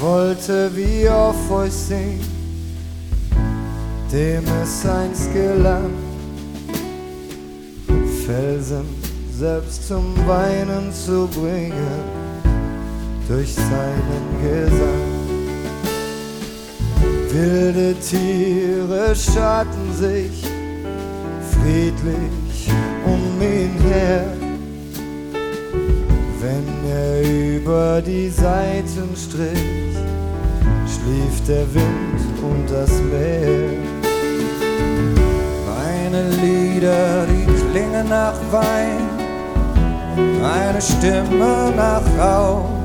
wollte wie Orpheus singen, dem es einst gelang, Felsen selbst zum Weinen zu bringen, durch seinen Gesang. Wilde Tiere scharten sich friedlich um ihn her, wenn er über die Seiten strich, schlief der Wind und das Meer. Meine Lieder, die klingen nach Wein, meine Stimme nach Rauch,